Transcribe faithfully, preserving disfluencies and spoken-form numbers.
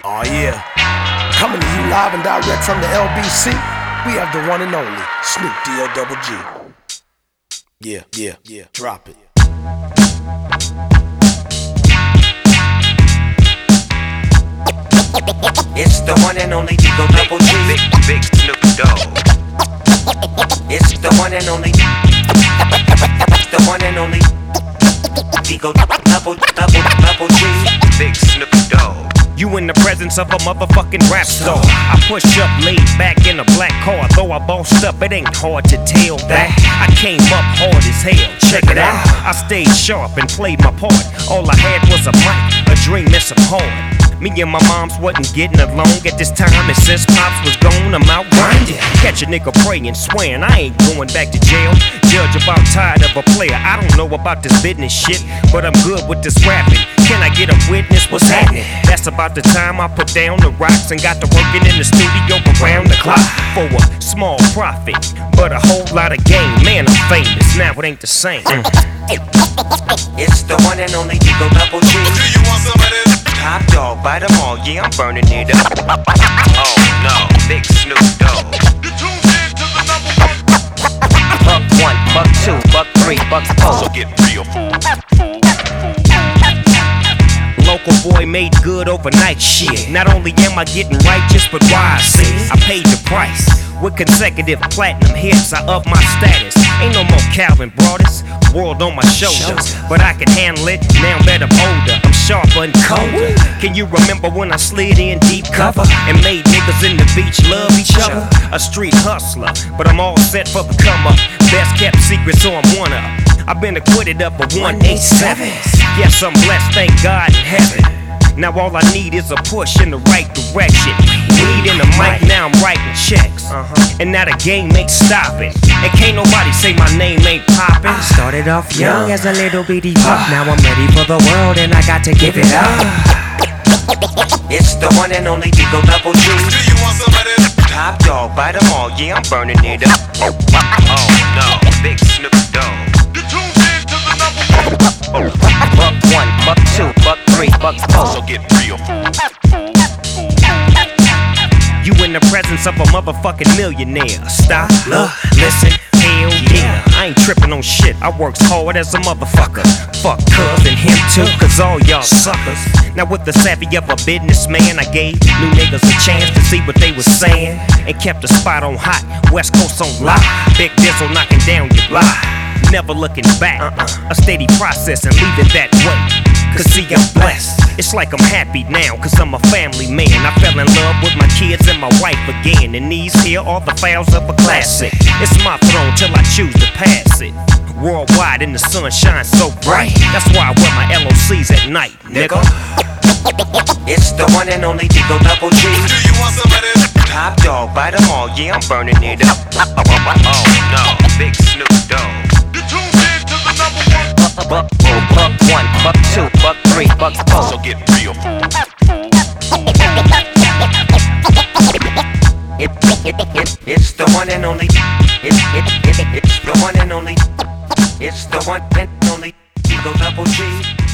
Oh yeah, coming to you live and direct from the L B C. We have the one and only Snoop D O double G. Yeah, yeah, yeah, drop it. It's the one and only D O double G. Big, big Snoop Dogg. It's the one and only. It's the one and only D O double, double, double G. Big Snoop Dogg. You in the presence of a motherfucking rap star. I push up, laid back in a black car. Though I bossed up, it ain't hard to tell that I came up hard as hell. Check it out. I stayed sharp and played my part. All I had was a mic, a dream and some heart. Me and my moms wasn't getting along at this time, and since Pops was gone, I'm out grinding. Catch a nigga praying, swearing I ain't going back to jail. Judge about tired of a player. I don't know about this business shit, but I'm good with this rapping. Can I get a witness? What's happening? That's about the time I put down the rocks and got to working in the studio around the clock for a small profit, but a whole lot of gain. Man, I'm famous now. It ain't the same. Mm. It's the one and only D O double G. Do you want some of this? Top dog, bite them all, yeah, I'm burning it up. Oh no, big Snoop Dogg. You tuned in to the number one. Buck one, buck two, buck three, buck four. So get real, fool. Fool, fool. Local boy made good overnight shit. Not only am I getting righteous, but wise. I paid the price. With consecutive platinum hits, I up my status. Ain't no more Calvin Broadus, world on my shoulders. But I can handle it now that I'm older. I'm sharper and colder. Can you remember when I slid in deep cover and made niggas in the beach love each other? A street hustler, but I'm all set for the come up. Best kept secret, so I'm one up. I've been acquitted up for one eighty-seven. Yes, I'm blessed, thank God in heaven. Now all I need is a push in the right direction. Weed in the mic, now I'm writing checks. Uh-huh. And now the game ain't stopping. And can't nobody say my name ain't popping. I started off young as a little bitty pup. Now I'm ready for the world and I got to give it up. It's the one and only D O double G. Do you want some of this? Top dog, bite them all, yeah, I'm burning it up. Oh no, big Snoop Dogg. You tuned in to the number one. Buck one, buck two, buck three, buck four. So get real, fool. Fool, fool. You in the presence of a motherfucking millionaire. Stop, look, listen, hell yeah. I ain't tripping on shit, I works hard as a motherfucker. Fuck cuz and him too, cause all y'all suckers. Now with the savvy of a businessman, I gave new niggas a chance to see what they was saying, and kept the spot on hot, West Coast on lock. Big Dizzle knocking down your block. Never looking back, uh-uh. A steady process and leave it that way. Cause see, I'm blessed. It's like I'm happy now, cause I'm a family man. I fell in love with my kids and my wife again. And these here are the files of a classic. It's my throne till I choose to pass it. Worldwide and the sun shines so bright. That's why I wear my L O Cs at night, nigga. It's the one and only D O double G. Do you want some of this? Top dog, bite them all, yeah, I'm burning it up. Oh no, big Snoop Dogg. You tuned in to the number one. Buck, buck, buck one, buck two, buck three, buck four. So get real, fool. Fool, fool. It, it, it, it, it's the one and only. It, it, it, it's the one and only. It's the one and only. D O double G.